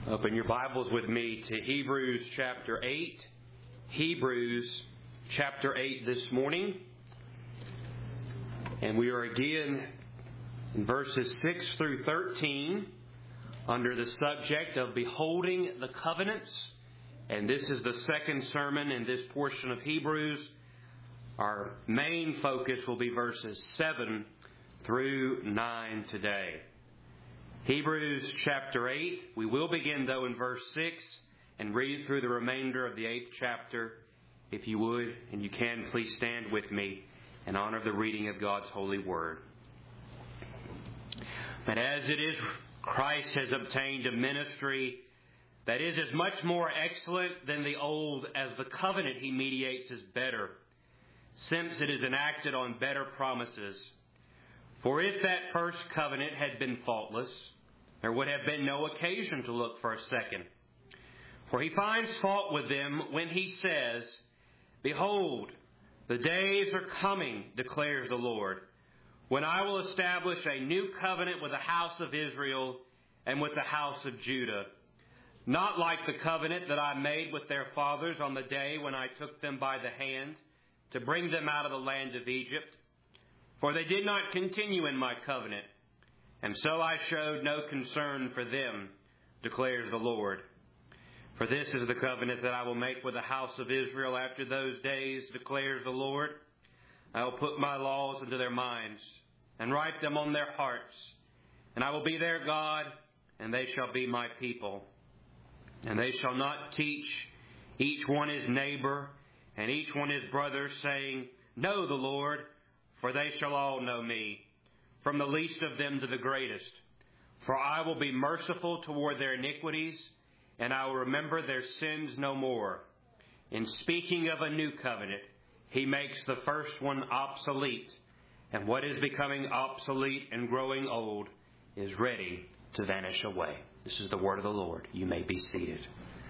Open your Bibles with me to Hebrews chapter 8. Hebrews chapter 8 this morning. And we are again in verses 6 through 13 under the subject of beholding the covenants. And this is the second sermon in this portion of Hebrews. Our main focus will be verses 7 through 9 today. Hebrews chapter 8. We will begin, though, in verse 6 and read through the remainder of the 8th chapter. If you would, and you can, please stand with me in honor of the reading of God's holy word. But as it is, Christ has obtained a ministry that is as much more excellent than the old as the covenant he mediates is better, since it is enacted on better promises. For if that first covenant had been faultless, there would have been no occasion to look for a second. For he finds fault with them when he says, "Behold, the days are coming, declares the Lord, when I will establish a new covenant with the house of Israel and with the house of Judah, not like the covenant that I made with their fathers on the day when I took them by the hand to bring them out of the land of Egypt. For they did not continue in my covenant, and so I showed no concern for them, declares the Lord. For this is the covenant that I will make with the house of Israel after those days, declares the Lord. I will put my laws into their minds and write them on their hearts, and I will be their God, and they shall be my people. And they shall not teach each one his neighbor and each one his brother, saying, Know the Lord, for they shall all know me, from the least of them to the greatest. For I will be merciful toward their iniquities, and I will remember their sins no more. In speaking of a new covenant, he makes the first one obsolete, and what is becoming obsolete and growing old is ready to vanish away." This is the word of the Lord. You may be seated.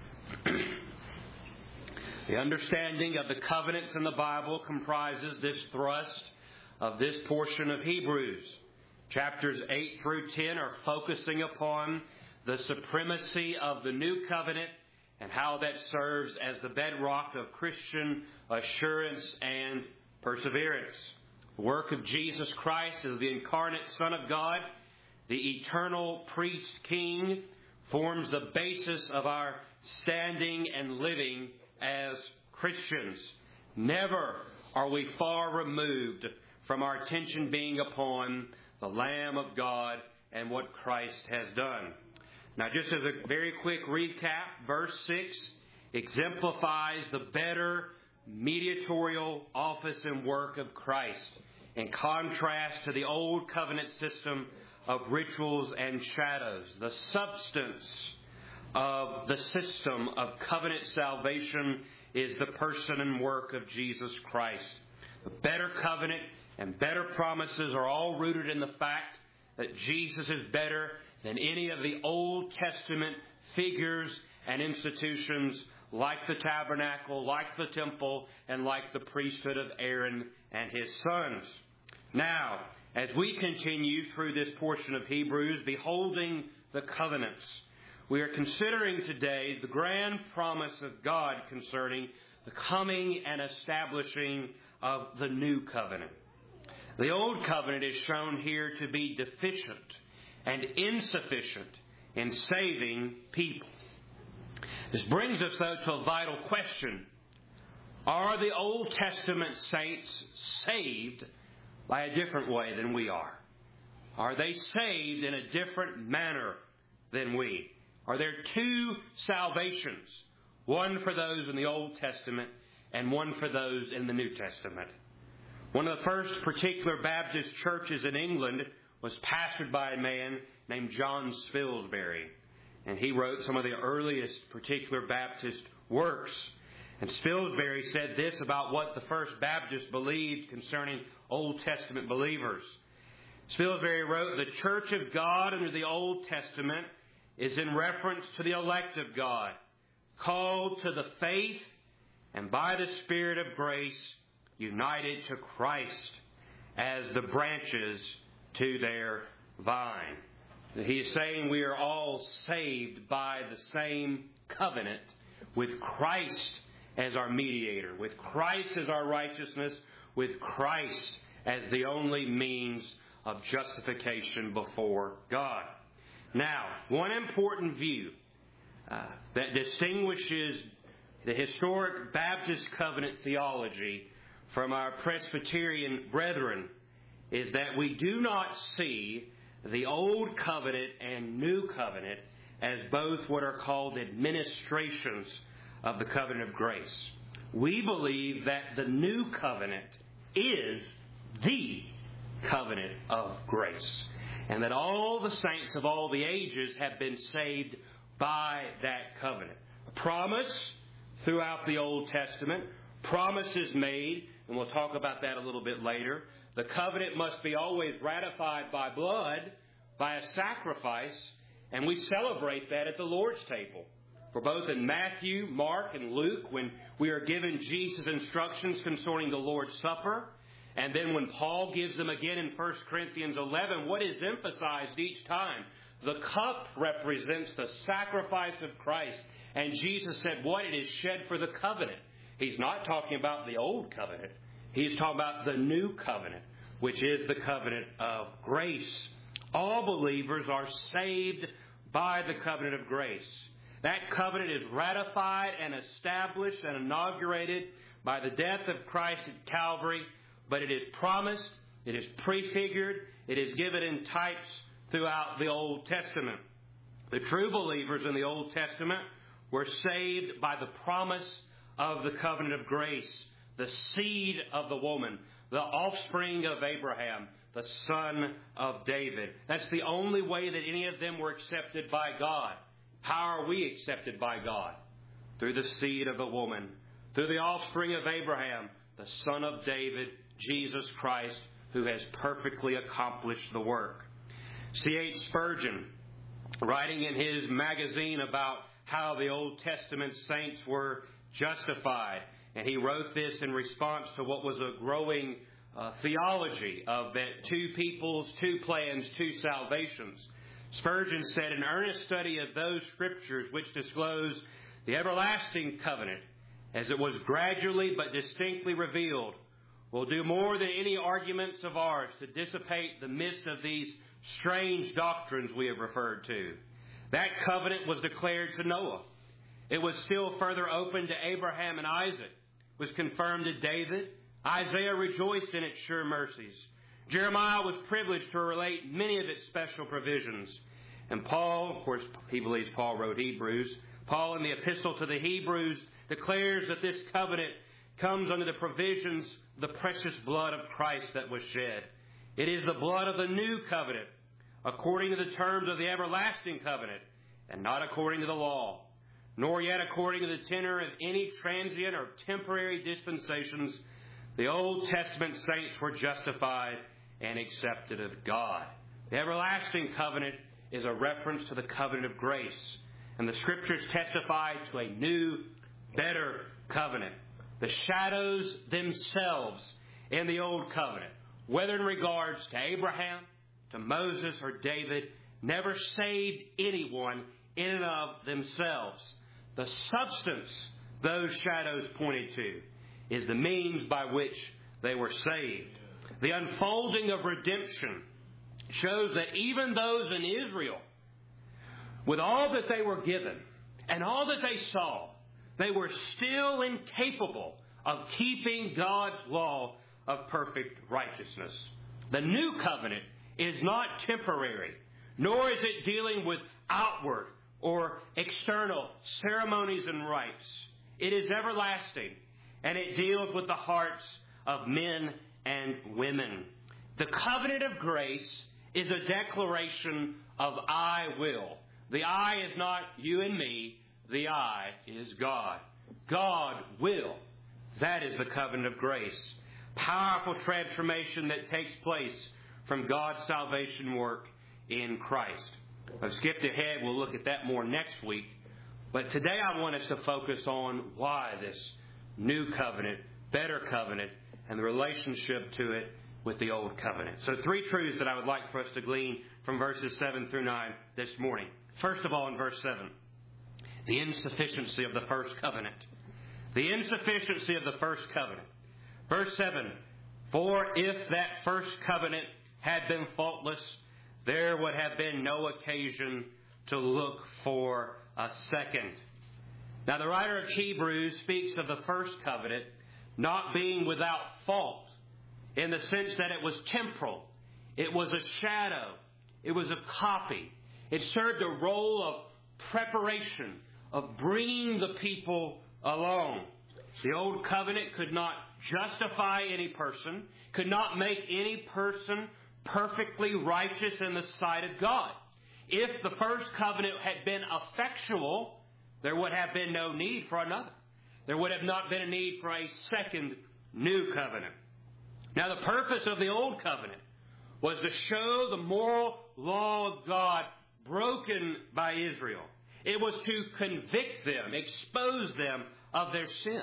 The understanding of the covenants in the Bible comprises this thrust of this portion of Hebrews. Chapters 8 through 10 are focusing upon the supremacy of the new covenant and how that serves as the bedrock of Christian assurance and perseverance. The work of Jesus Christ as the incarnate Son of God, the eternal priest king, forms the basis of our standing and living as Christians. Never are we far removed from our attention being upon the Lamb of God and what Christ has done. Now, just as a very quick recap, verse 6 exemplifies the better mediatorial office and work of Christ, in contrast to the old covenant system of rituals and shadows. The substance of the system of covenant salvation is the person and work of Jesus Christ. The better covenant and better promises are all rooted in the fact that Jesus is better than any of the Old Testament figures and institutions like the tabernacle, like the temple, and like the priesthood of Aaron and his sons. Now, as we continue through this portion of Hebrews, beholding the covenants, we are considering today the grand promise of God concerning the coming and establishing of the new covenant. The old covenant is shown here to be deficient and insufficient in saving people. This brings us, though, to a vital question. Are the Old Testament saints saved by a different way than we are? Are they saved in a different manner than we? Are there two salvations, one for those in the Old Testament and one for those in the New Testament? One of the first particular Baptist churches in England was pastored by a man named John Spilsbury. And he wrote some of the earliest particular Baptist works. And Spilsbury said this about what the first Baptists believed concerning Old Testament believers. Spilsbury wrote, "The Church of God under the Old Testament is in reference to the elect of God, called to the faith and by the Spirit of grace united to Christ as the branches to their vine." He is saying we are all saved by the same covenant, with Christ as our mediator, with Christ as our righteousness, with Christ as the only means of justification before God. Now, one important view that distinguishes the historic Baptist covenant theology from our Presbyterian brethren is that we do not see the Old Covenant and New Covenant as both what are called administrations of the covenant of grace. We believe that the New Covenant is the covenant of grace, and that all the saints of all the ages have been saved by that covenant. Promise throughout the Old Testament, promises made, and we'll talk about that a little bit later. The covenant must be always ratified by blood, by a sacrifice, and we celebrate that at the Lord's table. For both in Matthew, Mark, and Luke, when we are given Jesus' instructions concerning the Lord's Supper, and then when Paul gives them again in 1 Corinthians 11, what is emphasized each time? The cup represents the sacrifice of Christ. And Jesus said, what? It is shed for the covenant. He's not talking about the old covenant. He's talking about the new covenant, which is the covenant of grace. All believers are saved by the covenant of grace. That covenant is ratified and established and inaugurated by the death of Christ at Calvary, but it is promised, it is prefigured, it is given in types throughout the Old Testament. The true believers in the Old Testament were saved by the promise of the covenant of grace, the seed of the woman, the offspring of Abraham, the son of David. That's the only way that any of them were accepted by God. How are we accepted by God? Through the seed of the woman, through the offspring of Abraham, the son of David, Jesus Christ, who has perfectly accomplished the work. C.H. Spurgeon, writing in his magazine about how the Old Testament saints were justified, and he wrote this in response to what was a growing theology of that two peoples, two plans, two salvations. Spurgeon said, an earnest study of those scriptures which disclose the everlasting covenant as it was gradually but distinctly revealed will do more than any arguments of ours to dissipate the mist of these strange doctrines we have referred to. That covenant was declared to Noah. It was still further open to Abraham and Isaac, was confirmed to David. Isaiah rejoiced in its sure mercies. Jeremiah was privileged to relate many of its special provisions. And Paul, of course, he believes Paul wrote Hebrews. Paul in the epistle to the Hebrews declares that this covenant comes under the provisions, the precious blood of Christ that was shed. It is the blood of the new covenant, according to the terms of the everlasting covenant, and not according to the law, nor yet according to the tenor of any transient or temporary dispensations. The Old Testament saints were justified and accepted of God. The everlasting covenant is a reference to the covenant of grace, and the Scriptures testify to a new, better covenant. The shadows themselves in the Old Covenant, whether in regards to Abraham, to Moses, or David, never saved anyone in and of themselves. The substance those shadows pointed to is the means by which they were saved. The unfolding of redemption shows that even those in Israel, with all that they were given and all that they saw, they were still incapable of keeping God's law of perfect righteousness. The new covenant is not temporary, nor is it dealing with outward or external ceremonies and rites. It is everlasting, and it deals with the hearts of men and women. The covenant of grace is a declaration of I will. The I is not you and me. The I is God. God will. That is the covenant of grace. Powerful transformation that takes place from God's salvation work in Christ. I've skipped ahead. We'll look at that more next week. But today I want us to focus on why this new covenant, better covenant, and the relationship to it with the old covenant. So 3 truths that I would like for us to glean from from verses 7 through 9 this morning. First of all, in verse 7, the insufficiency of the first covenant. The insufficiency of the first covenant. Verse 7, for if that first covenant had been faultless, there would have been no occasion to look for a second. Now, the writer of Hebrews speaks of the first covenant not being without fault, in the sense that it was temporal. It was a shadow. It was a copy. It served a role of preparation, of bringing the people along. The old covenant could not justify any person, could not make any person perfectly righteous in the sight of God. If the first covenant had been effectual, there would have been no need for another. There would have not been a need for a second new covenant. Now, the purpose of the old covenant was to show the moral law of God broken by Israel. It was to convict them, expose them of their sin.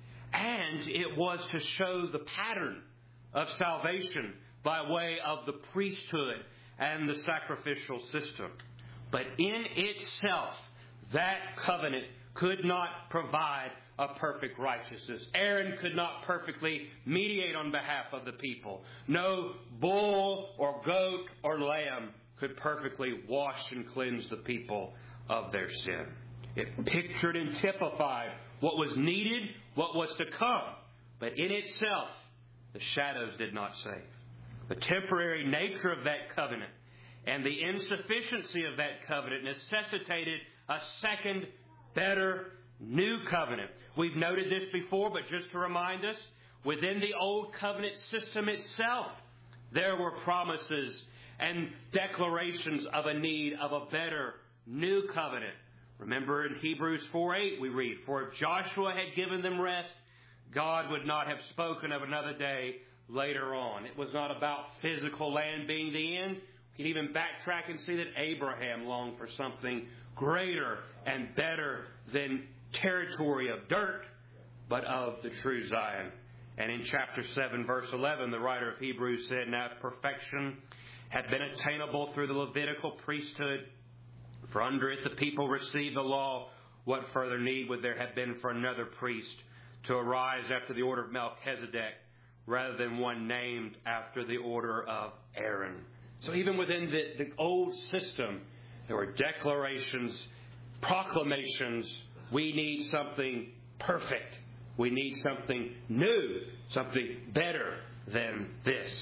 And it was to show the pattern of salvation by way of the priesthood and the sacrificial system. But in itself, that covenant could not provide a perfect righteousness. Aaron could not perfectly mediate on behalf of the people. No bull or goat or lamb could perfectly wash and cleanse the people of their sin. It pictured and typified what was needed, what was to come. But in itself, the shadows did not save. The temporary nature of that covenant and the insufficiency of that covenant necessitated a second, better, new covenant. We've noted this before, but just to remind us, within the old covenant system itself, there were promises and declarations of a need of a better, new covenant. Remember in Hebrews 4:8 we read, for if Joshua had given them rest, God would not have spoken of another day later on. It was not about physical land being the end. We can even backtrack and see that Abraham longed for something greater and better than territory of dirt, but of the true Zion. And in chapter 7, verse 11, the writer of Hebrews said, now if perfection had been attainable through the Levitical priesthood, for under it the people received the law, what further need would there have been for another priest to arise after the order of Melchizedek, rather than one named after the order of Aaron? So even within the old system, there were declarations, proclamations. We need something perfect. We need something new, something better than this.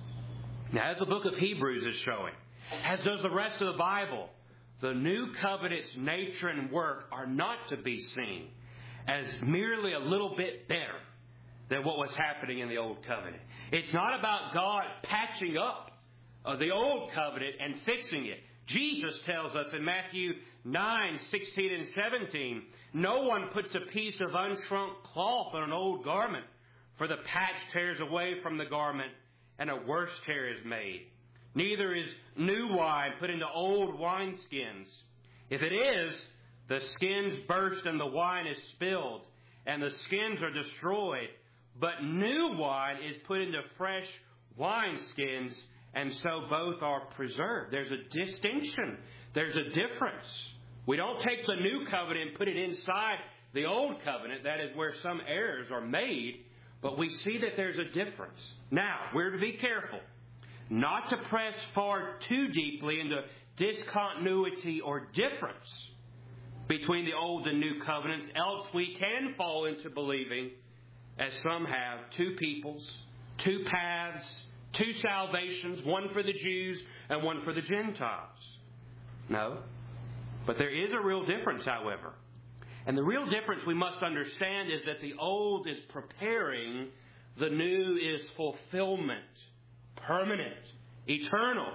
Now, as the book of Hebrews is showing, as does the rest of the Bible, the new covenant's nature and work are not to be seen as merely a little bit better than what was happening in the old covenant. It's not about God patching up the old covenant and fixing it. Jesus tells us in Matthew 9:16 and 17, no one puts a piece of unshrunk cloth on an old garment, for the patch tears away from the garment, and a worse tear is made. Neither is new wine put into old wineskins. If it is, the skins burst and the wine is spilled, and the skins are destroyed. But new wine is put into fresh wineskins, and so both are preserved. There's a distinction. There's a difference. We don't take the new covenant and put it inside the old covenant. That is where some errors are made. But we see that there's a difference. Now, we're to be careful not to press far too deeply into discontinuity or difference between the old and new covenants, else we can fall into believing, as some have, two peoples, two paths, two salvations, one for the Jews and one for the Gentiles. No. But there is a real difference, however. And the real difference we must understand is that the old is preparing, the new is fulfillment, permanent, eternal.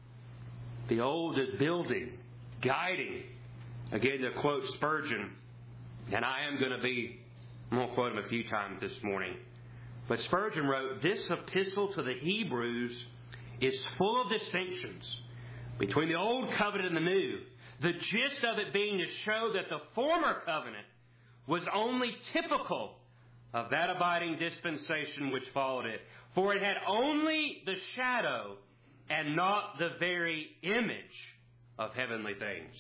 The old is building, guiding. Again, to quote Spurgeon, and I'm going to quote him a few times this morning. But Spurgeon wrote, this epistle to the Hebrews is full of distinctions between the old covenant and the new. The gist of it being to show that the former covenant was only typical of that abiding dispensation which followed it. For it had only the shadow and not the very image of heavenly things.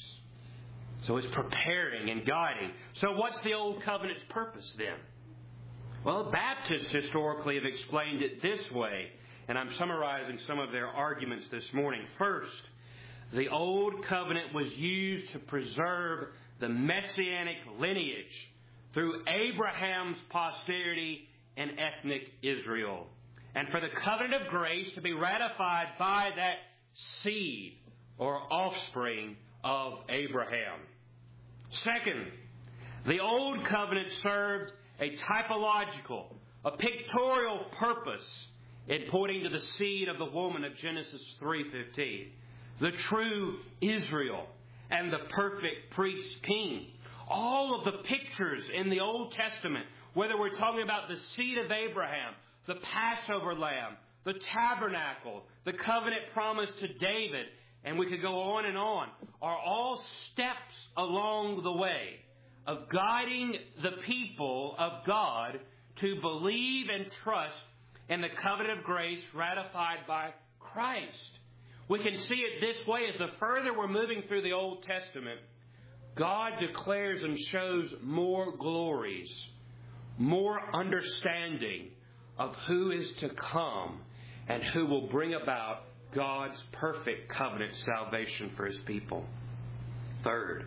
So it's preparing and guiding. So what's the Old Covenant's purpose then? Well, Baptists historically have explained it this way, and I'm summarizing some of their arguments this morning. First, the Old Covenant was used to preserve the Messianic lineage through Abraham's posterity in ethnic Israel, and for the covenant of grace to be ratified by that seed or offspring of Abraham. Second, the Old Covenant served a typological, a pictorial purpose in pointing to the seed of the woman of Genesis 3:15, the true Israel and the perfect priest king. All of the pictures in the Old Testament, whether we're talking about the seed of Abraham, the Passover lamb, the tabernacle, the covenant promise to David, and we could go on and on, are all steps along the way of guiding the people of God to believe and trust in the covenant of grace ratified by Christ. We can see it this way: as the further we're moving through the Old Testament, God declares and shows more glories, more understanding of who is to come and who will bring about God's perfect covenant salvation for His people. Third,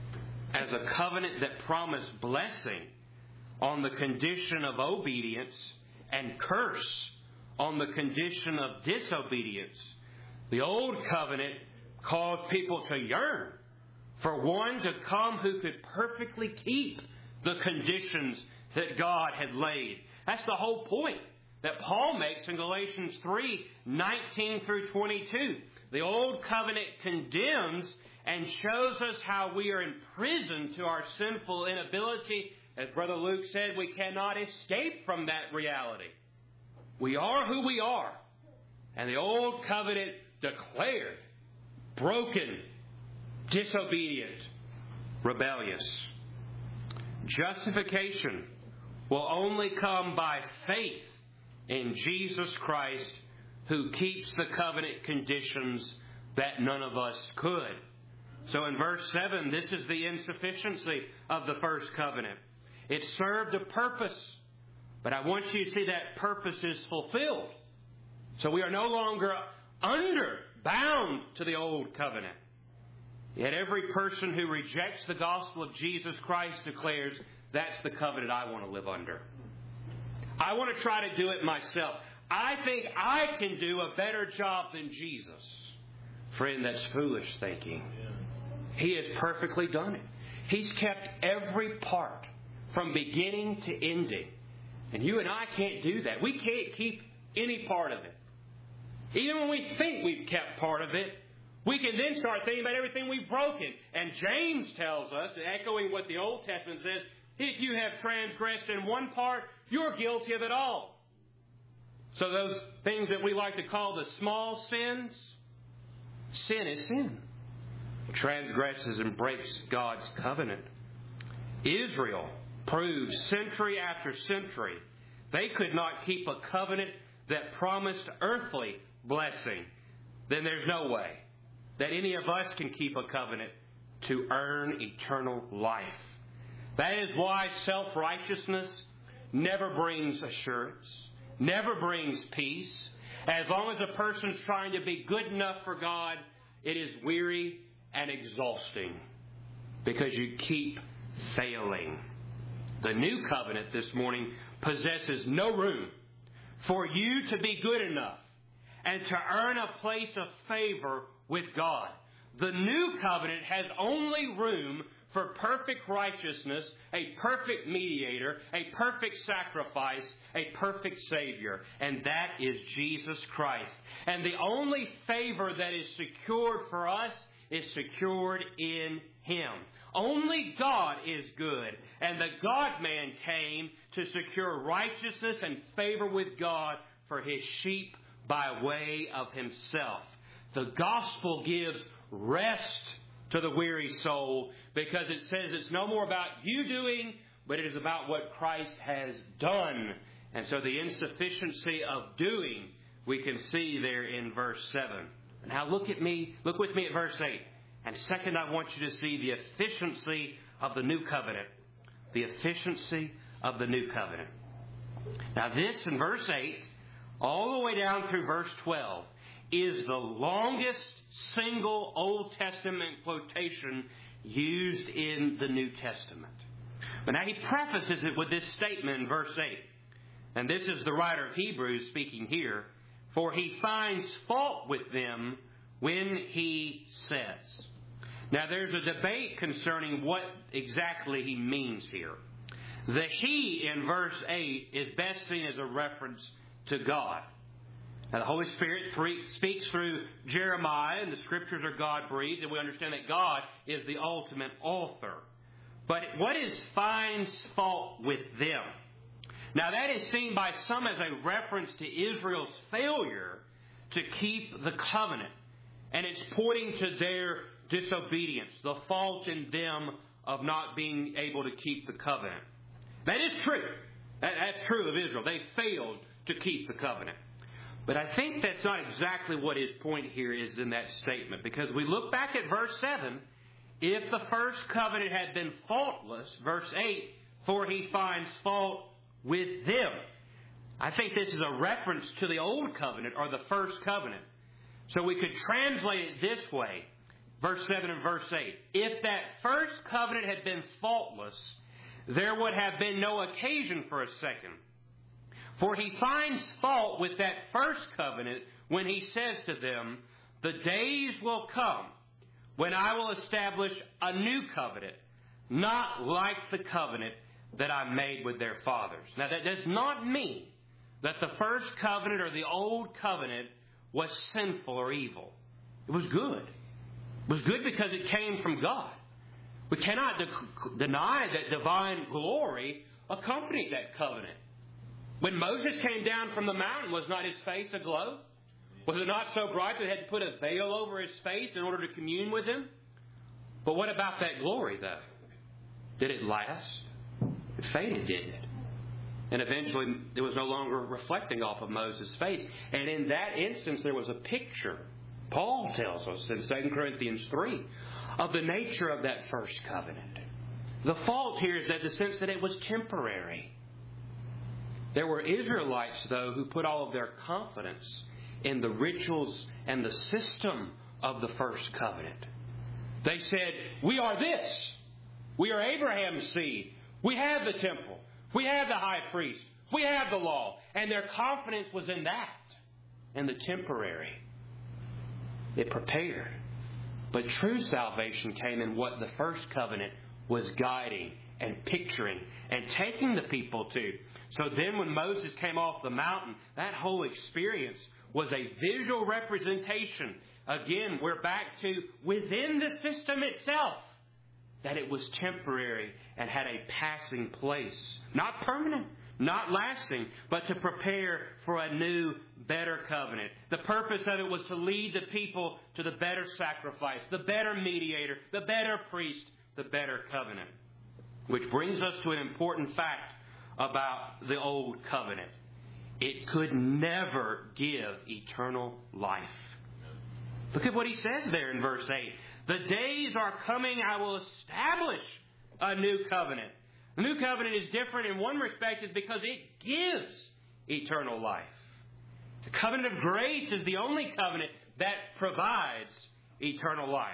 as a covenant that promised blessing on the condition of obedience and curse on the condition of disobedience, the Old Covenant caused people to yearn for one to come who could perfectly keep the conditions that God had laid. That's the whole point that Paul makes in Galatians 3:19 through 22. The Old Covenant condemns and shows us how we are imprisoned to our sinful inability. As Brother Luke said, we cannot escape from that reality. We are who we are. And the Old Covenant declared broken, disobedient, rebellious. Justification will only come by faith in Jesus Christ, who keeps the covenant conditions that none of us could. So in verse 7, this is the insufficiency of the first covenant. It served a purpose, but I want you to see that purpose is fulfilled. So we are no longer bound to the old covenant. Yet every person who rejects the gospel of Jesus Christ declares, that's the covenant I want to live under. I want to try to do it myself. I think I can do a better job than Jesus. Friend, that's foolish thinking. He has perfectly done it. He's kept every part from beginning to ending. And you and I can't do that. We can't keep any part of it. Even when we think we've kept part of it, we can then start thinking about everything we've broken. And James tells us, echoing what the Old Testament says, if you have transgressed in one part, you're guilty of it all. So those things that we like to call the small sins, sin is sin. It transgresses and breaks God's covenant. Israel proved century after century they could not keep a covenant that promised earthly blessing. Then there's no way that any of us can keep a covenant to earn eternal life. That is why self-righteousness never brings assurance, never brings peace. As long as a person's trying to be good enough for God, it is weary and exhausting because you keep failing. The new covenant this morning possesses no room for you to be good enough and to earn a place of favor with God. The new covenant has only room for perfect righteousness, a perfect mediator, a perfect sacrifice, a perfect Savior, and that is Jesus Christ. And the only favor that is secured for us is secured in Him. Only God is good, and the God-man came to secure righteousness and favor with God for His sheep by way of Himself. The gospel gives rest to the weary soul because it says it's no more about you doing, but it is about what Christ has done. And so the insufficiency of doing we can see there in verse 7. Now look with me at verse 8. And second, I want you to see the efficiency of the new covenant. The efficiency of the new covenant. Now this in verse 8, all the way down through verse 12, is the longest single Old Testament quotation used in the New Testament. But now he prefaces it with this statement in verse 8. And this is the writer of Hebrews speaking here. For he finds fault with them when he says. Now there's a debate concerning what exactly he means here. The he in verse 8 is best seen as a reference to God. Now the Holy Spirit speaks through Jeremiah, and the Scriptures are God-breathed, and we understand that God is the ultimate author. But what is finds fault with them? Now that is seen by some as a reference to Israel's failure to keep the covenant. And it's pointing to their disobedience, the fault in them of not being able to keep the covenant. That is true. That's true of Israel. They failed to keep the covenant. But I think that's not exactly what his point here is in that statement. Because we look back at verse 7, if the first covenant had been faultless, verse 8, for he finds fault with them. I think this is a reference to the old covenant or the first covenant. So we could translate it this way, verse 7 and verse 8. If that first covenant had been faultless, there would have been no occasion for a second. For he finds fault with that first covenant when he says to them, the days will come when I will establish a new covenant, not like the covenant that I made with their fathers. Now that does not mean that the first covenant or the old covenant was sinful or evil. It was good. It was good because it came from God. We cannot deny that divine glory accompanied that covenant. When Moses came down from the mountain, was not his face aglow? Was it not so bright that they had to put a veil over his face in order to commune with him? But what about that glory, though? Did it last? It faded, didn't it? And eventually it was no longer reflecting off of Moses' face. And in that instance there was a picture, Paul tells us in 2 Corinthians 3, of the nature of that first covenant. The fault here is that the sense that it was temporary. There were Israelites, though, who put all of their confidence in the rituals and the system of the first covenant. They said, we are this. We are Abraham's seed. We have the temple. We have the high priest. We have the law. And their confidence was in that. And the temporary. It prepared. But true salvation came in what the first covenant was guiding and picturing and taking the people to. So then when Moses came off the mountain, that whole experience was a visual representation. Again, we're back to within the system itself. That it was temporary and had a passing place. Not permanent, not lasting, but to prepare for a new, better covenant. The purpose of it was to lead the people to the better sacrifice, the better mediator, the better priest, the better covenant. Which brings us to an important fact about the old covenant. It could never give eternal life. Look at what he says there in verse 8. The days are coming, I will establish a new covenant. The new covenant is different in one respect is because it gives eternal life. The covenant of grace is the only covenant that provides eternal life.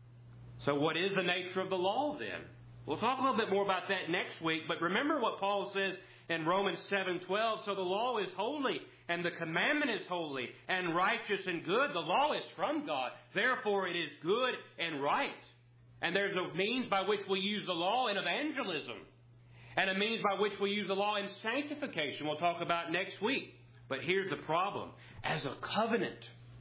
So what is the nature of the law then? We'll talk a little bit more about that next week, but remember what Paul says in Romans 7:12. So the law is holy, and the commandment is holy, and righteous and good. The law is from God. Therefore it is good and right. And there's a means by which we use the law in evangelism. And a means by which we use the law in sanctification. We'll talk about next week. But here's the problem. As a covenant,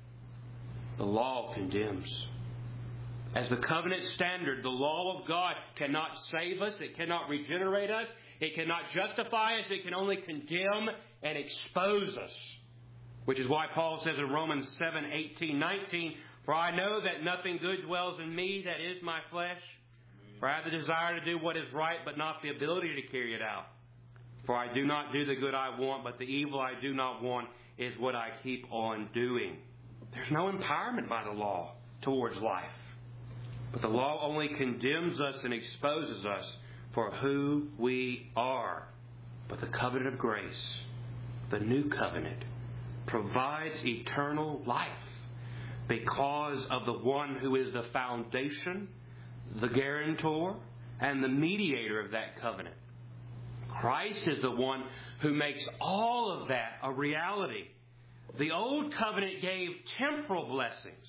the law condemns. As the covenant standard, the law of God cannot save us. It cannot regenerate us. It cannot justify us. It can only condemn and expose us. Which is why Paul says in Romans 7:18-19, for I know that nothing good dwells in me, that is my flesh. For I have the desire to do what is right, but not the ability to carry it out. For I do not do the good I want, but the evil I do not want is what I keep on doing. there's no empowerment by the law towards life. But the law only condemns us and exposes us for who we are. But the covenant of grace, the new covenant, provides eternal life because of the one who is the foundation, the guarantor, and the mediator of that covenant. Christ is the one who makes all of that a reality. The old covenant gave temporal blessings,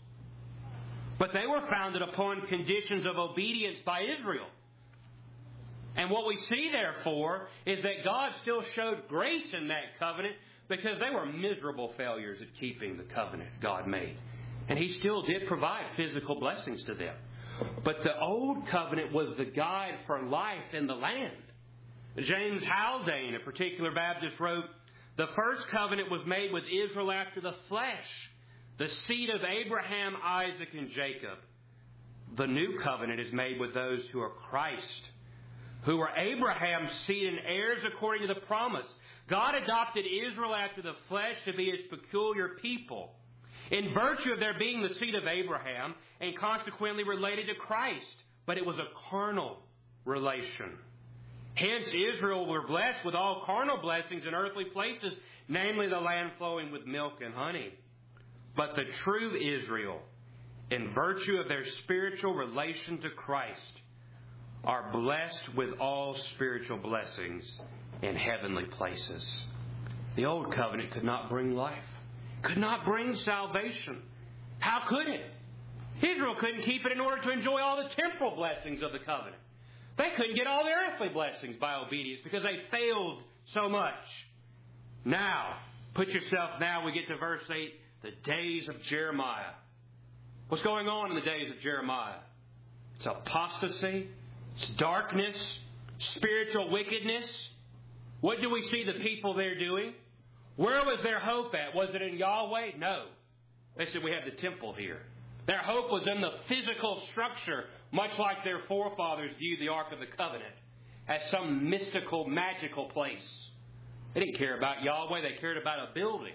but they were founded upon conditions of obedience by Israel. And what we see, therefore, is that God still showed grace in that covenant because they were miserable failures at keeping the covenant God made. And He still did provide physical blessings to them. But the old covenant was the guide for life in the land. James Haldane, a particular Baptist, wrote, "The first covenant was made with Israel after the flesh, the seed of Abraham, Isaac, and Jacob. The new covenant is made with those who are Christ, who are Abraham's seed and heirs according to the promise. God adopted Israel after the flesh to be His peculiar people, in virtue of their being the seed of Abraham and consequently related to Christ. But it was a carnal relation. Hence Israel were blessed with all carnal blessings in earthly places, namely the land flowing with milk and honey. But the true Israel, in virtue of their spiritual relation to Christ, are blessed with all spiritual blessings in heavenly places." The old covenant could not bring life, could not bring salvation. How could it? Israel couldn't keep it in order to enjoy all the temporal blessings of the covenant. They couldn't get all the earthly blessings by obedience because they failed so much. Now, we get to verse 8, the days of Jeremiah. What's going on in the days of Jeremiah? It's apostasy, it's darkness, spiritual wickedness. What do we see the people there doing? Where was their hope at? Was it in Yahweh? No. They said, we have the temple here. Their hope was in the physical structure, much like their forefathers viewed the Ark of the Covenant as some mystical, magical place. They didn't care about Yahweh. They cared about a building.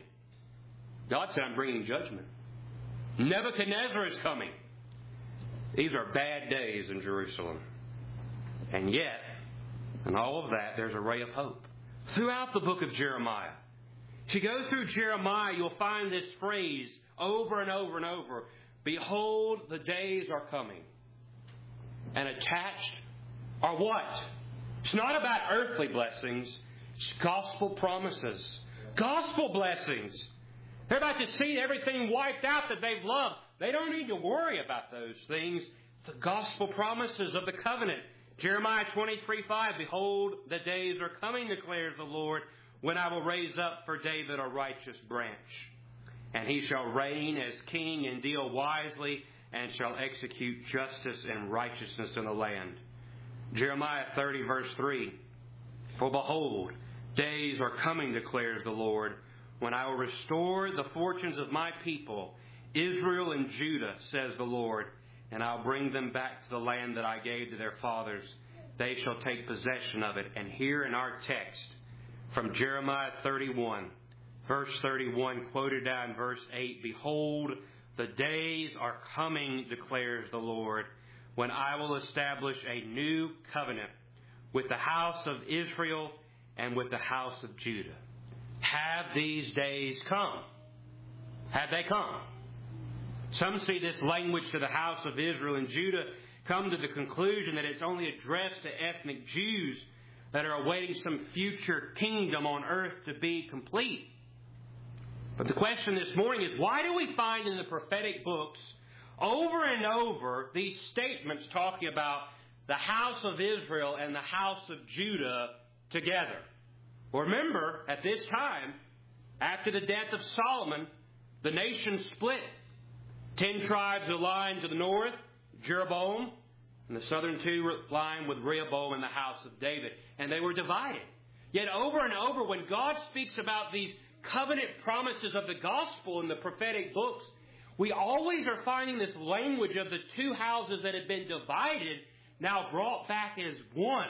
God said, I'm bringing judgment. Nebuchadnezzar is coming. These are bad days in Jerusalem. And yet, in all of that, there's a ray of hope throughout the book of Jeremiah. If you go through Jeremiah, you'll find this phrase over and over and over. Behold, the days are coming. And attached are what? It's not about earthly blessings. It's gospel promises. Gospel blessings. They're about to see everything wiped out that they've loved. They don't need to worry about those things. The gospel promises of the covenant. Jeremiah 23:5, behold, the days are coming, declares the Lord, when I will raise up for David a righteous branch. And he shall reign as king and deal wisely and shall execute justice and righteousness in the land. Jeremiah 30, verse 3, for behold, days are coming, declares the Lord, when I will restore the fortunes of my people, Israel and Judah, says the Lord, and I'll bring them back to the land that I gave to their fathers. They shall take possession of it. And here in our text, from Jeremiah 31, verse 31, quoted down in verse 8, behold, the days are coming, declares the Lord, when I will establish a new covenant with the house of Israel and with the house of Judah. Have these days come? Have they come? Some see this language to the house of Israel and Judah come to the conclusion that it's only addressed to ethnic Jews that are awaiting some future kingdom on earth to be complete. But the question this morning is, why do we find in the prophetic books over and over these statements talking about the house of Israel and the house of Judah together? Well, remember, at this time, after the death of Solomon, the nation split. 10 tribes aligned to the north, Jeroboam, and the southern 2 aligned with Rehoboam and the house of David. And they were divided. Yet over and over, when God speaks about these covenant promises of the gospel in the prophetic books, we always are finding this language of the 2 houses that had been divided now brought back as one.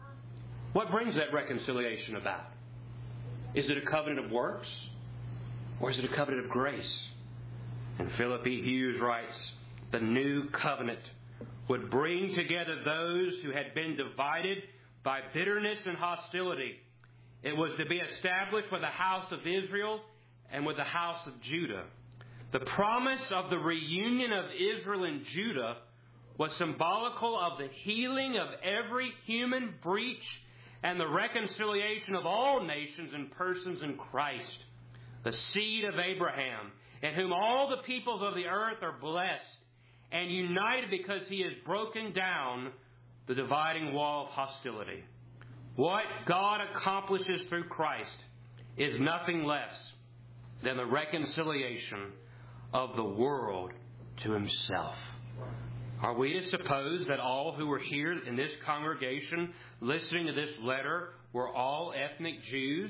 What brings that reconciliation about? Is it a covenant of works? Or is it a covenant of grace? And Philip E. Hughes writes, the new covenant would bring together those who had been divided by bitterness and hostility. It was to be established with the house of Israel and with the house of Judah. The promise of the reunion of Israel and Judah was symbolical of the healing of every human breach and the reconciliation of all nations and persons in Christ, the seed of Abraham, in whom all the peoples of the earth are blessed and united because he has broken down the dividing wall of hostility. What God accomplishes through Christ is nothing less than the reconciliation of the world to himself. Are we to suppose that all who were here in this congregation listening to this letter were all ethnic Jews?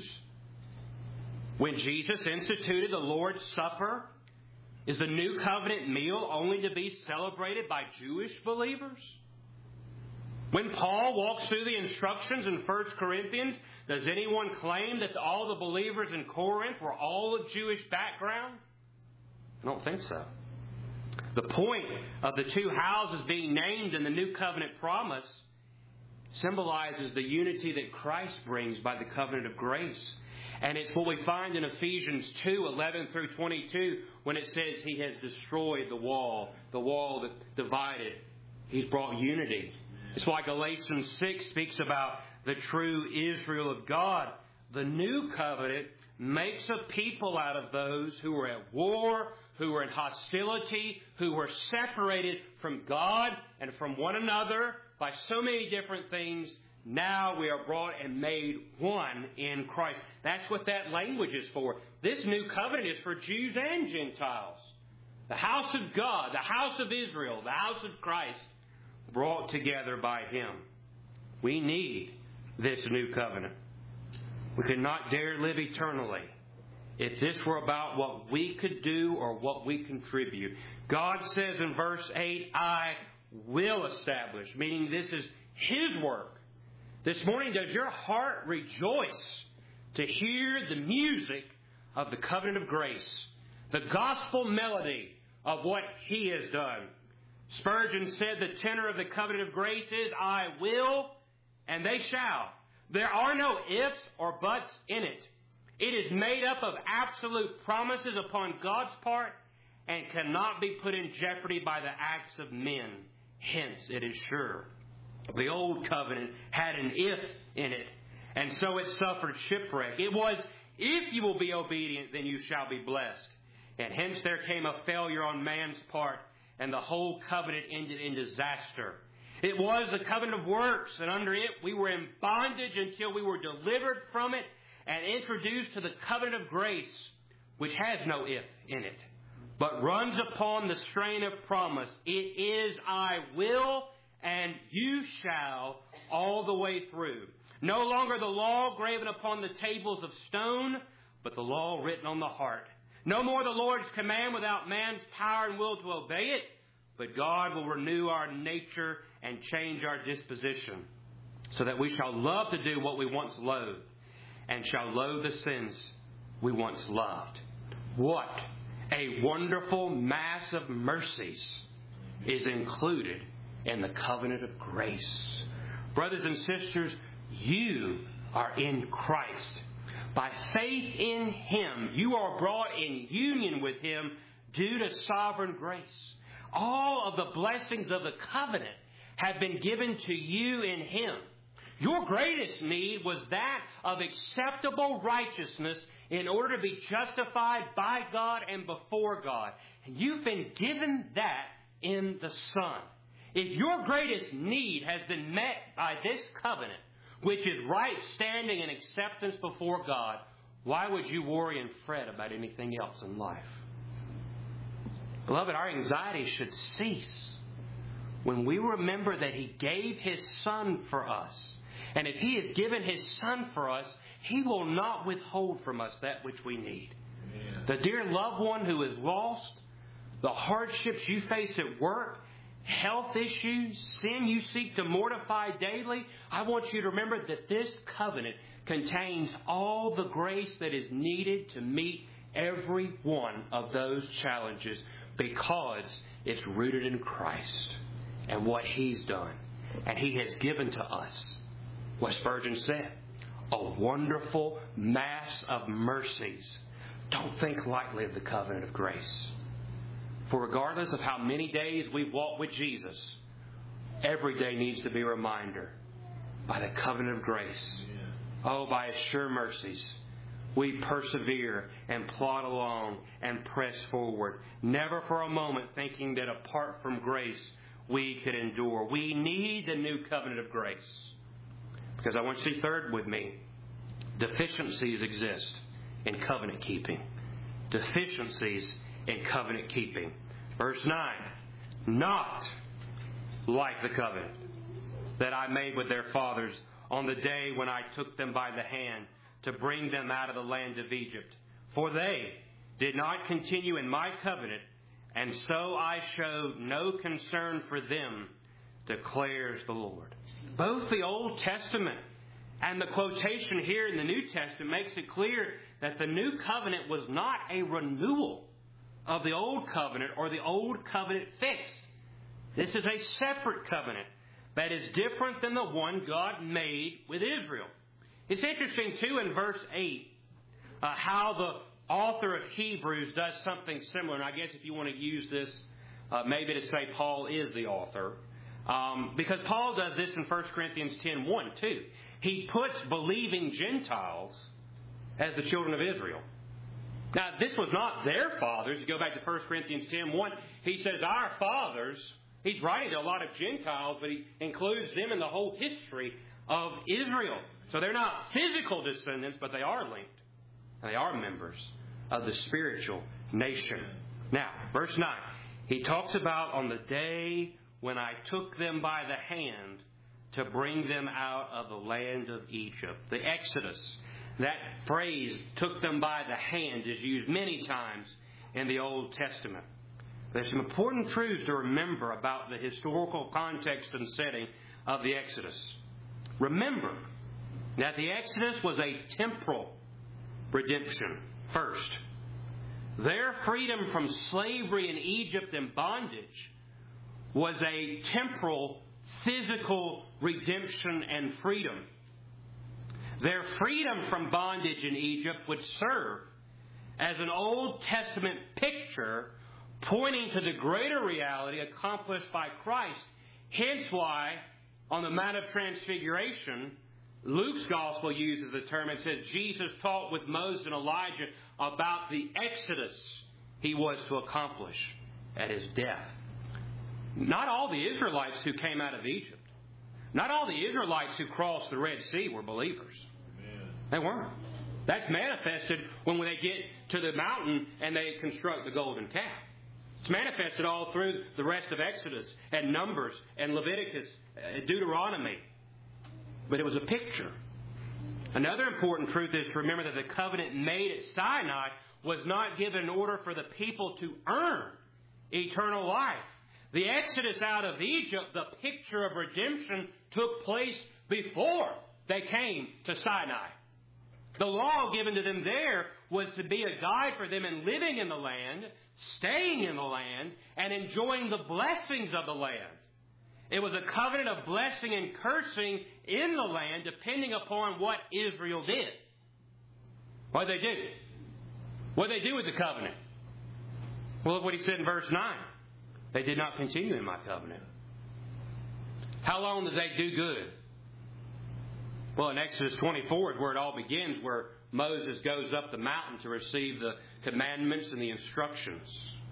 When Jesus instituted the Lord's Supper, is the new covenant meal only to be celebrated by Jewish believers? When Paul walks through the instructions in 1 Corinthians, does anyone claim that all the believers in Corinth were all of Jewish background? I don't think so. The point of the two houses being named in the new covenant promise symbolizes the unity that Christ brings by the covenant of grace. And it's what we find in Ephesians 2:11 through 22 when it says he has destroyed the wall that divided. He's brought unity. It's why Galatians 6 speaks about the true Israel of God. The new covenant makes a people out of those who were at war, who were in hostility, who were separated from God and from one another by so many different things. Now we are brought and made one in Christ. That's what that language is for. This new covenant is for Jews and Gentiles. The house of God, the house of Israel, the house of Christ, brought together by him. We need this new covenant. We could not dare live eternally if this were about what we could do or what we contribute. God says in verse 8, I will establish, meaning this is his work. This morning, does your heart rejoice to hear the music of the covenant of grace, the gospel melody of what he has done? Spurgeon said the tenor of the covenant of grace is, I will and they shall. There are no ifs or buts in it. It is made up of absolute promises upon God's part and cannot be put in jeopardy by the acts of men. Hence, it is sure. The old covenant had an if in it, and so it suffered shipwreck. It was, if you will be obedient, then you shall be blessed. And hence there came a failure on man's part, and the whole covenant ended in disaster. It was the covenant of works, and under it we were in bondage until we were delivered from it and introduced to the covenant of grace, which has no if in it, but runs upon the strain of promise. It is, I will, and you shall, all the way through. No longer the law graven upon the tables of stone, but the law written on the heart. No more the Lord's command without man's power and will to obey it, but God will renew our nature and change our disposition, so that we shall love to do what we once loathed, and shall loathe the sins we once loved. What a wonderful mass of mercies is included in the covenant of grace. Brothers and sisters, you are in Christ. By faith in him, you are brought in union with him due to sovereign grace. All of the blessings of the covenant have been given to you in him. Your greatest need was that of acceptable righteousness in order to be justified by God and before God. And you've been given that in the Son. If your greatest need has been met by this covenant, which is right standing and acceptance before God, why would you worry and fret about anything else in life? Beloved, our anxiety should cease when we remember that he gave his Son for us. And if he has given his Son for us, he will not withhold from us that which we need. Amen. The dear loved one who is lost, the hardships you face at work, health issues, sin you seek to mortify daily, I want you to remember that this covenant contains all the grace that is needed to meet every one of those challenges because it's rooted in Christ and what He's done. And He has given to us what Spurgeon said, a wonderful mass of mercies. Don't think lightly of the covenant of grace. For regardless of how many days we've walked with Jesus, every day needs to be a reminder by the covenant of grace. Oh, by His sure mercies, we persevere and plod along and press forward, never for a moment thinking that apart from grace we could endure. We need the new covenant of grace. Because I want you to see third with me, deficiencies exist in covenant keeping. Deficiencies in covenant keeping. Verse 9, not like the covenant that I made with their fathers on the day when I took them by the hand to bring them out of the land of Egypt. For they did not continue in my covenant, and so I showed no concern for them, declares the Lord. Both the Old Testament and the quotation here in the New Testament makes it clear that the new covenant was not a renewal of the old covenant or the old covenant fixed. This is a separate covenant that is different than the one God made with Israel. It's interesting, too, in verse 8, how the author of Hebrews does something similar. And I guess if you want to use this, maybe to say Paul is the author. Because Paul does this in 1 Corinthians 10:1, too. He puts believing Gentiles as the children of Israel. Now, this was not their fathers. You go back to 1 Corinthians 10:1, he says, our fathers. He's writing to a lot of Gentiles, but he includes them in the whole history of Israel. So they're not physical descendants, but they are linked. And they are members of the spiritual nation. Now, verse 9. He talks about on the day when I took them by the hand to bring them out of the land of Egypt. The Exodus. That phrase, took them by the hand, is used many times in the Old Testament. There's some important truths to remember about the historical context and setting of the Exodus. Remember that the Exodus was a temporal redemption first. Their freedom from slavery in Egypt and bondage was a temporal, physical redemption and freedom. Their freedom from bondage in Egypt would serve as an Old Testament picture pointing to the greater reality accomplished by Christ. Hence why, on the Mount of Transfiguration, Luke's Gospel uses the term and says Jesus taught with Moses and Elijah about the exodus he was to accomplish at his death. Not all the Israelites who came out of Egypt, not all the Israelites who crossed the Red Sea were believers. Amen. They weren't. That's manifested when they get to the mountain and they construct the golden calf. It's manifested all through the rest of Exodus and Numbers and Leviticus, Deuteronomy. But it was a picture. Another important truth is to remember that the covenant made at Sinai was not given in order for the people to earn eternal life. The exodus out of Egypt, the picture of redemption, took place before they came to Sinai. The law given to them there was to be a guide for them in living in the land, staying in the land, and enjoying the blessings of the land. It was a covenant of blessing and cursing in the land depending upon what Israel did. What did they do? What did they do with the covenant? Well, look what he said in verse 9. They did not continue in my covenant. How long did they do good? Well, in Exodus 24 is where it all begins, where Moses goes up the mountain to receive the commandments and the instructions.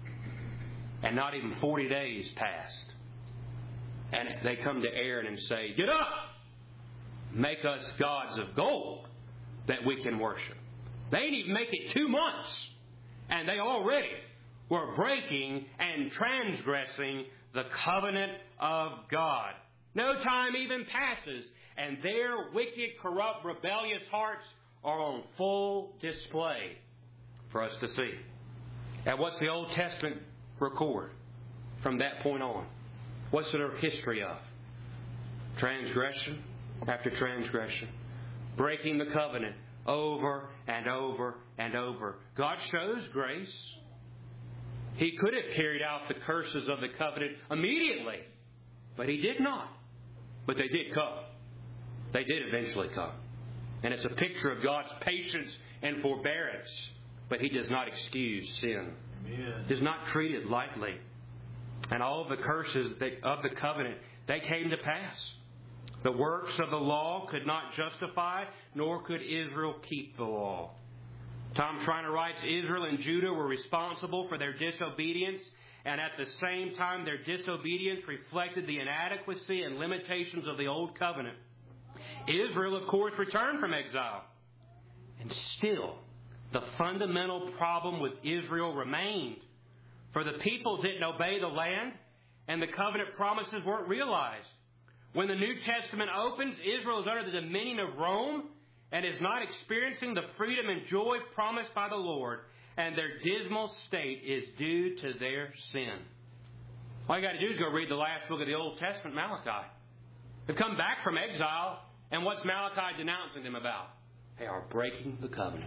And not even 40 days passed. And they come to Aaron and say, get up! Make us gods of gold that we can worship. They didn't even make it 2 months. And they already were breaking and transgressing the covenant of God. No time even passes, and their wicked, corrupt, rebellious hearts are on full display for us to see. And what's the Old Testament record from that point on? What's their history of? Transgression after transgression. Breaking the covenant over and over and over. God shows grace. He could have carried out the curses of the covenant immediately, but He did not. But they did come. They did eventually come. And it's a picture of God's patience and forbearance. But He does not excuse sin. Amen. Does not treat it lightly. And all of the curses of the covenant, they came to pass. The works of the law could not justify, nor could Israel keep the law. Tom Schreiner writes, Israel and Judah were responsible for their disobedience, and at the same time their disobedience reflected the inadequacy and limitations of the Old Covenant. Israel, of course, returned from exile. And still, the fundamental problem with Israel remained. For the people didn't obey the land, and the covenant promises weren't realized. When the New Testament opens, Israel is under the dominion of Rome and is not experiencing the freedom and joy promised by the Lord, and their dismal state is due to their sin. All you got to do is go read the last book of the Old Testament, Malachi. They've come back from exile, and what's Malachi denouncing them about? They are breaking the covenant.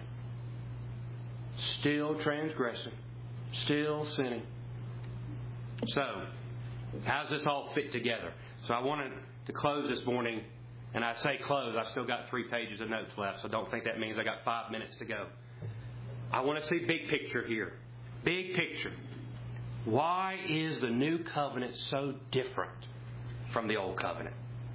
Still transgressing. Still sinning. So, how does this all fit together? So I wanted to close this morning, and I say close, I've still got 3 pages of notes left, so don't think that means I got 5 minutes to go. I want to see big picture here. Big picture. Why is the new covenant so different from the old covenant?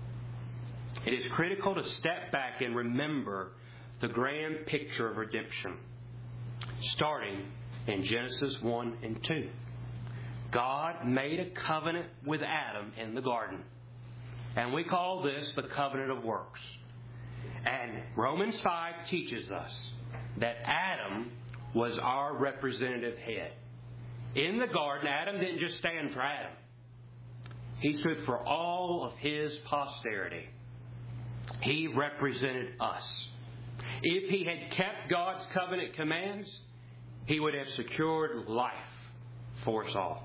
It is critical to step back and remember the grand picture of redemption, starting in Genesis 1 and 2. God made a covenant with Adam in the garden. And we call this the covenant of works. And Romans 5 teaches us that Adam was our representative head. In the garden, Adam didn't just stand for Adam. He stood for all of his posterity. He represented us. If he had kept God's covenant commands, he would have secured life for us all.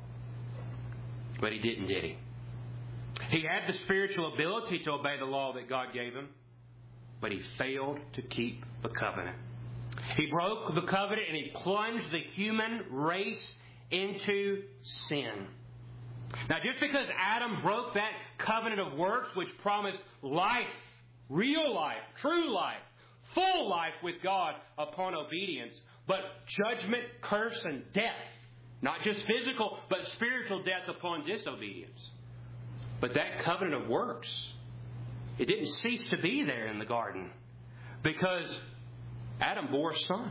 But he didn't, did he? He had the spiritual ability to obey the law that God gave him, but he failed to keep the covenant. He broke the covenant and he plunged the human race into sin. Now, just because Adam broke that covenant of works, which promised life, real life, true life, full life with God upon obedience, but judgment, curse, and death, not just physical, but spiritual death upon disobedience. But that covenant of works, it didn't cease to be there in the garden, because Adam bore a son,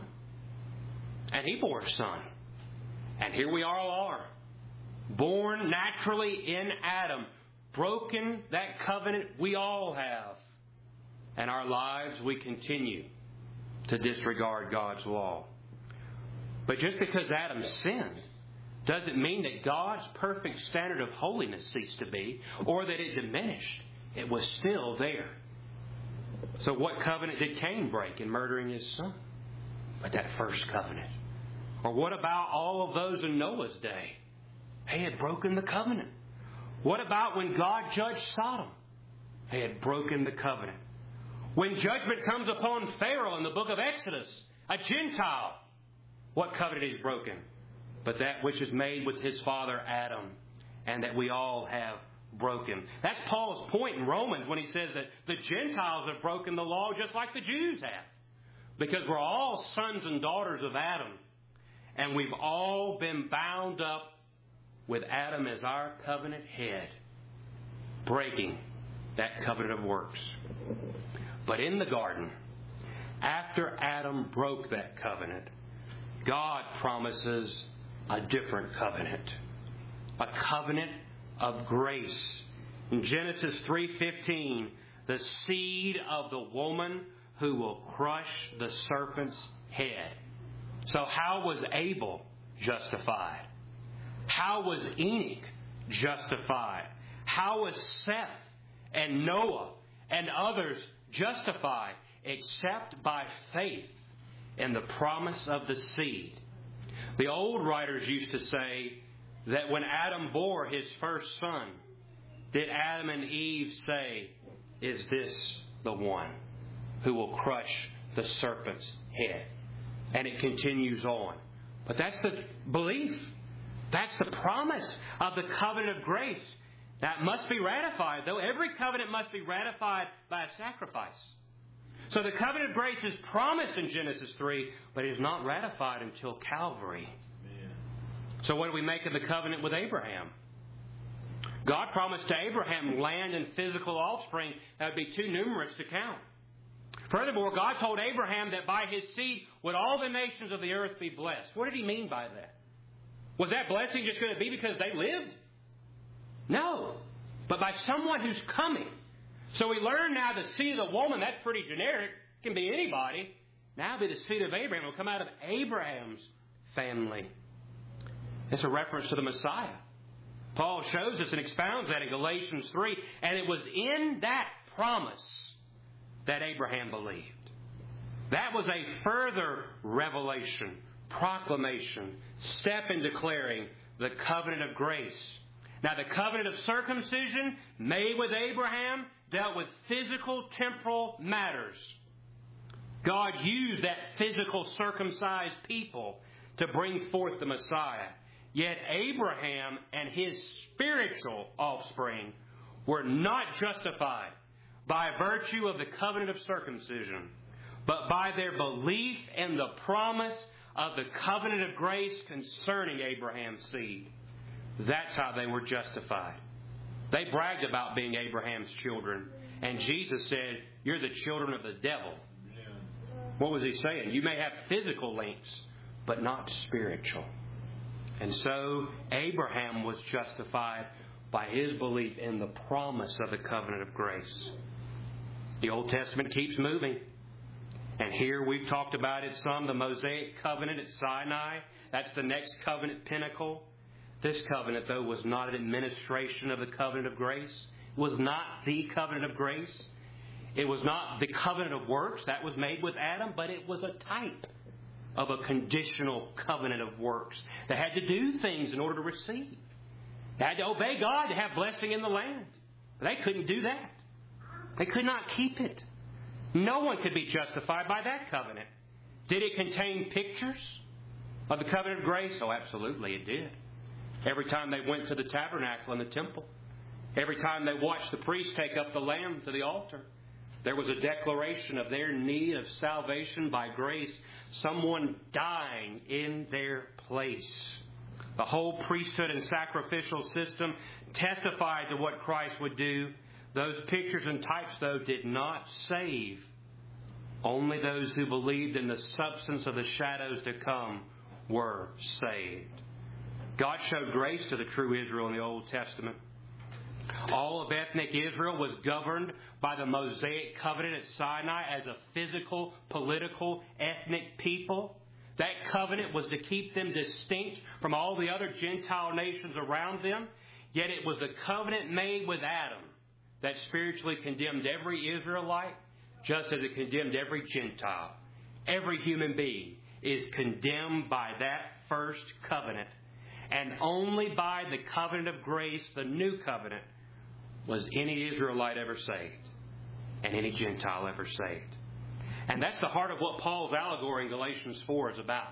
and he bore a son. And here we all are, born naturally in Adam, broken that covenant we all have. And our lives, we continue to disregard God's law. But just because Adam sinned doesn't mean that God's perfect standard of holiness ceased to be, or that it diminished. It was still there. So what covenant did Cain break in murdering his son? But that first covenant. Or what about all of those in Noah's day? They had broken the covenant. What about when God judged Sodom? They had broken the covenant. When judgment comes upon Pharaoh in the book of Exodus, a Gentile, what covenant is broken? But that which is made with his father Adam, and that we all have broken. That's Paul's point in Romans when he says that the Gentiles have broken the law just like the Jews have. Because we're all sons and daughters of Adam. And we've all been bound up with Adam as our covenant head, breaking that covenant of works. But in the garden, after Adam broke that covenant, God promises a different covenant. A covenant of grace. In Genesis 3:15, the seed of the woman who will crush the serpent's head. So how was Abel justified? How was Enoch justified? How was Seth and Noah and others justified? Except by faith in the promise of the seed. The old writers used to say that when Adam bore his first son, did Adam and Eve say, "Is this the one who will crush the serpent's head. And it continues on. But that's the belief. That's the promise of the covenant of grace. That must be ratified, though. Every covenant must be ratified by a sacrifice. So the covenant of grace is promised in Genesis 3, but it is not ratified until Calvary. Amen. So what do we make of the covenant with Abraham? God promised to Abraham land and physical offspring that would be too numerous to count. Furthermore, God told Abraham that by his seed would all the nations of the earth be blessed. What did he mean by that? Was that blessing just going to be because they lived? No, but by someone who's coming. So we learn now the seed of the woman, that's pretty generic. It can be anybody. Now it'll be the seed of Abraham. It will come out of Abraham's family. It's a reference to the Messiah. Paul shows us and expounds that in Galatians 3. And it was in that promise that Abraham believed. That was a further revelation, proclamation, step in declaring the covenant of grace. Now, the covenant of circumcision made with Abraham dealt with physical, temporal matters. God used that physical circumcised people to bring forth the Messiah. Yet Abraham and his spiritual offspring were not justified by virtue of the covenant of circumcision, but by their belief in the promise of the covenant of grace concerning Abraham's seed. That's how they were justified. They bragged about being Abraham's children. And Jesus said, you're the children of the devil. What was he saying? You may have physical links, but not spiritual. And so Abraham was justified by his belief in the promise of the covenant of grace. The Old Testament keeps moving. And here we've talked about it some, the Mosaic covenant at Sinai. That's the next covenant pinnacle. This covenant, though, was not an administration of the covenant of grace. It was not the covenant of grace. It was not the covenant of works. That was made with Adam, but it was a type of a conditional covenant of works that had to do things in order to receive. They had to obey God to have blessing in the land. They couldn't do that. They could not keep it. No one could be justified by that covenant. Did it contain pictures of the covenant of grace? Oh, absolutely it did. Every time they went to the tabernacle and the temple, every time they watched the priest take up the lamb to the altar, there was a declaration of their need of salvation by grace, someone dying in their place. The whole priesthood and sacrificial system testified to what Christ would do. Those pictures and types, though, did not save. Only those who believed in the substance of the shadows to come were saved. God showed grace to the true Israel in the Old Testament. All of ethnic Israel was governed by the Mosaic covenant at Sinai as a physical, political, ethnic people. That covenant was to keep them distinct from all the other Gentile nations around them. Yet it was the covenant made with Adam that spiritually condemned every Israelite, just as it condemned every Gentile. Every human being is condemned by that first covenant. And only by the covenant of grace, the new covenant, was any Israelite ever saved and any Gentile ever saved. And that's the heart of what Paul's allegory in Galatians 4 is about.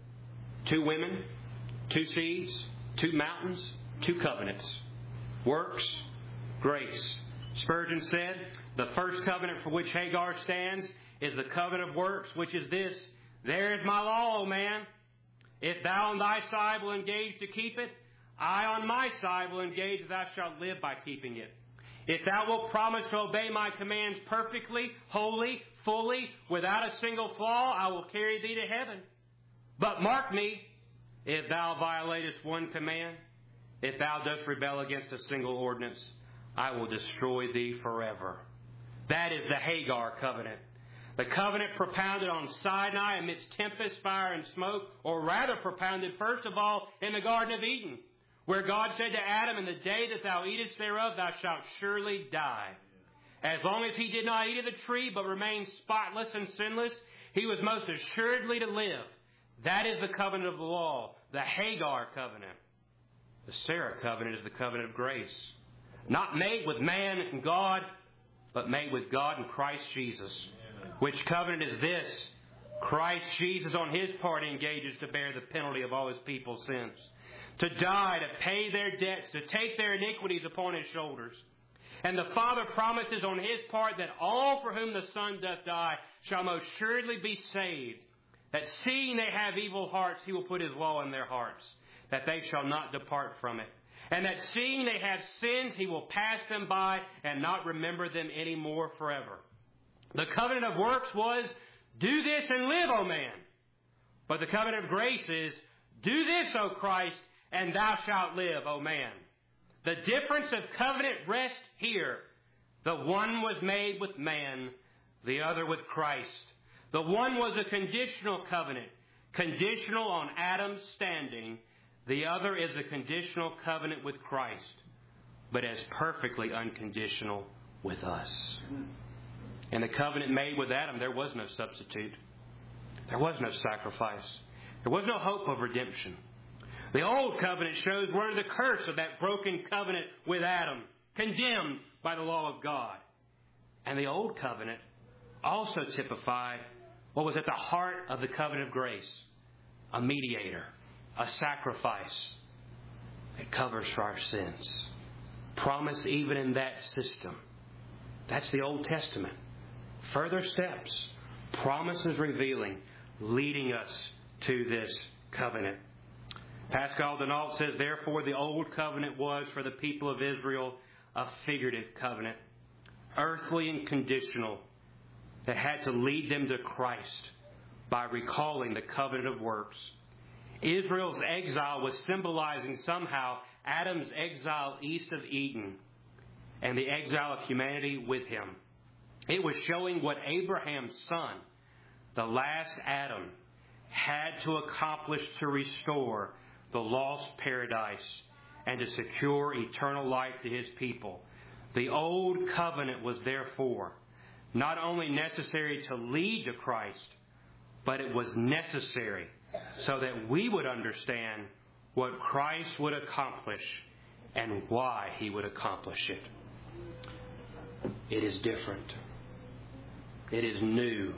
2 women, 2 seeds, 2 mountains, 2 covenants. Works, grace. Spurgeon said, the first covenant for which Hagar stands is the covenant of works, which is this: there is my law, O man. If thou on thy side will engage to keep it, I on my side will engage that thou shalt live by keeping it. If thou wilt promise to obey my commands perfectly, wholly, fully, without a single flaw, I will carry thee to heaven. But mark me, if thou violatest one command, if thou dost rebel against a single ordinance, I will destroy thee forever. That is the Hagar covenant. The covenant propounded on Sinai amidst tempest, fire, and smoke, or rather propounded first of all in the Garden of Eden, where God said to Adam, in the day that thou eatest thereof, thou shalt surely die. As long as he did not eat of the tree, but remained spotless and sinless, he was most assuredly to live. That is the covenant of the law, the Hagar covenant. The Sarah covenant is the covenant of grace. Not made with man and God, but made with God and Christ Jesus. Which covenant is this? Christ Jesus on His part engages to bear the penalty of all His people's sins, to die, to pay their debts, to take their iniquities upon His shoulders. And the Father promises on His part that all for whom the Son doth die shall most assuredly be saved, that seeing they have evil hearts, He will put His law in their hearts, that they shall not depart from it. And that seeing they have sins, He will pass them by and not remember them any more forever. The covenant of works was, do this and live, O man. But the covenant of grace is, do this, O Christ, and thou shalt live, O man. The difference of covenant rests here. The one was made with man, the other with Christ. The one was a conditional covenant, conditional on Adam's standing. The other is a conditional covenant with Christ, but as perfectly unconditional with us. In the covenant made with Adam, there was no substitute. There was no sacrifice. There was no hope of redemption. The old covenant shows we're under the curse of that broken covenant with Adam, condemned by the law of God. And the old covenant also typified what was at the heart of the covenant of grace, a mediator, a sacrifice that covers for our sins. Promise even in that system. That's the Old Testament. Further steps, promises revealing, leading us to this covenant. Pascal Denault says, therefore the old covenant was for the people of Israel a figurative covenant, earthly and conditional, that had to lead them to Christ by recalling the covenant of works. Israel's exile was symbolizing somehow Adam's exile east of Eden and the exile of humanity with him. It was showing what Abraham's son, the last Adam, had to accomplish to restore the lost paradise and to secure eternal life to His people. The old covenant was therefore not only necessary to lead to Christ, but it was necessary so that we would understand what Christ would accomplish and why He would accomplish it. It is different. It is new.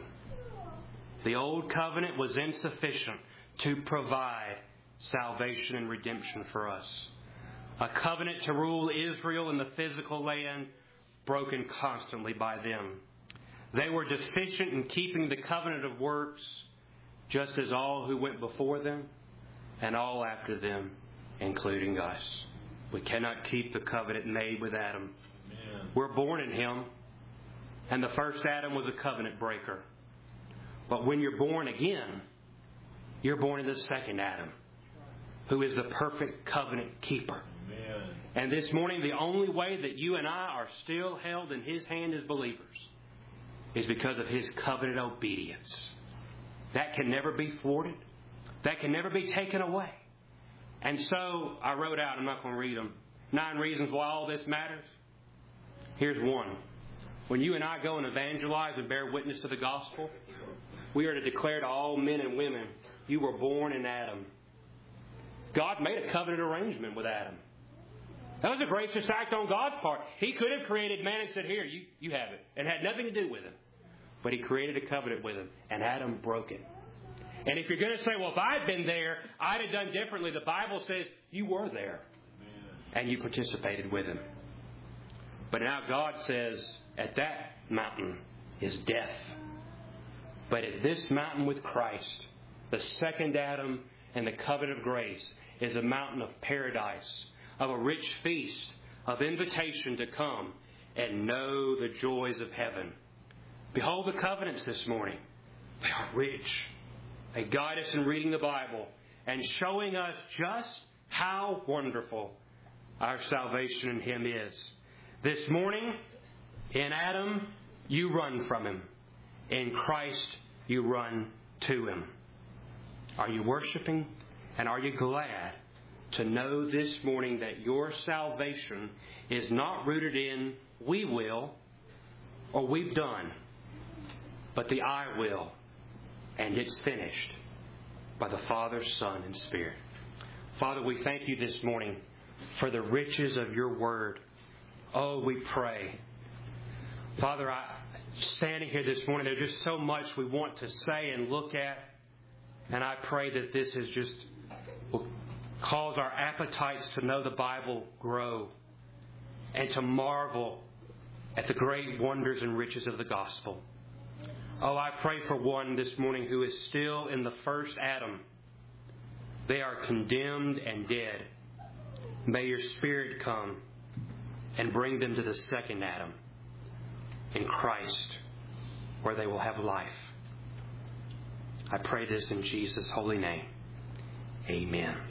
The old covenant was insufficient to provide salvation and redemption for us. A covenant to rule Israel in the physical land, broken constantly by them. They were deficient in keeping the covenant of works, just as all who went before them and all after them, including us. We cannot keep the covenant made with Adam. Amen. We're born in Him, and the first Adam was a covenant breaker. But when you're born again, you're born in the second Adam, who is the perfect covenant keeper. Amen. And this morning, the only way that you and I are still held in His hand as believers is because of His covenant obedience. That can never be thwarted. That can never be taken away. And so I wrote out, I'm not going to read them, 9 reasons why all this matters. Here's one. When you and I go and evangelize and bear witness to the gospel, we are to declare to all men and women, you were born in Adam. God made a covenant arrangement with Adam. That was a gracious act on God's part. He could have created man and said, here, you have it. And had nothing to do with him. But He created a covenant with him. And Adam broke it. And if you're going to say, well, if I'd been there, I'd have done differently. The Bible says you were there. And you participated with him. But now God says, at that mountain is death. But at this mountain with Christ, the second Adam and the covenant of grace is a mountain of paradise, of a rich feast, of invitation to come and know the joys of heaven. Behold the covenants this morning. They are rich. They guide us in reading the Bible and showing us just how wonderful our salvation in Him is. This morning, in Adam, you run from him. In Christ, you run to Him. Are you worshiping? And are you glad to know this morning that your salvation is not rooted in we will or we've done, but the I will, and it's finished by the Father, Son, and Spirit. Father, we thank You this morning for the riches of Your Word. Oh, we pray. Father, standing here this morning, there's just so much we want to say and look at. And I pray that this is just will cause our appetites to know the Bible grow and to marvel at the great wonders and riches of the gospel. Oh, I pray for one this morning who is still in the first Adam. They are condemned and dead. May your Spirit come and bring them to the second Adam, in Christ, where they will have life. I pray this in Jesus' holy name. Amen.